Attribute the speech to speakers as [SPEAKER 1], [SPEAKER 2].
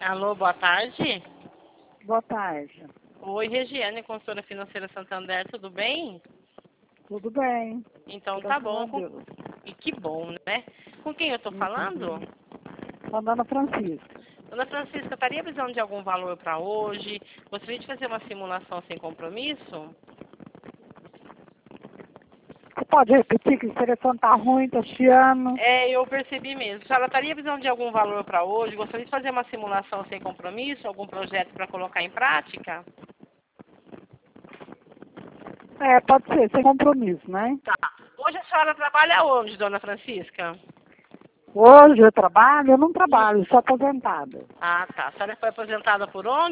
[SPEAKER 1] Alô, boa tarde.
[SPEAKER 2] Boa tarde.
[SPEAKER 1] Oi, Regiane, consultora financeira Santander, tudo bem?
[SPEAKER 2] Tudo bem?
[SPEAKER 1] Então tá
[SPEAKER 2] Graças a
[SPEAKER 1] bom.
[SPEAKER 2] Deus.
[SPEAKER 1] E que bom, né? Com quem eu tô falando?
[SPEAKER 2] Com a Dona Francisca.
[SPEAKER 1] Dona Francisca, estaria precisando de algum valor para hoje? Gostaria de fazer uma simulação sem compromisso?
[SPEAKER 2] Você pode repetir que o telefone tá ruim, tá chiando?
[SPEAKER 1] Eu percebi mesmo. A senhora estaria precisando de algum valor para hoje? Gostaria de fazer uma simulação sem compromisso? Algum projeto para colocar em prática?
[SPEAKER 2] Pode ser, sem compromisso, né?
[SPEAKER 1] Tá. Hoje a senhora trabalha onde, Dona Francisca?
[SPEAKER 2] Hoje eu trabalho? Eu não trabalho, sou aposentada.
[SPEAKER 1] Ah, tá. A senhora foi aposentada por onde?